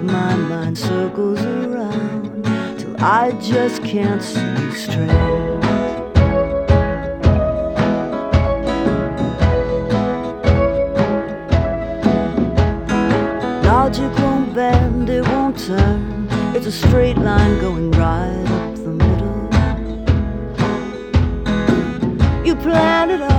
my mind circles around till I just can't see straight. Logic won't bend, it won't turn. It's a straight line going right up the middle. You plan it all,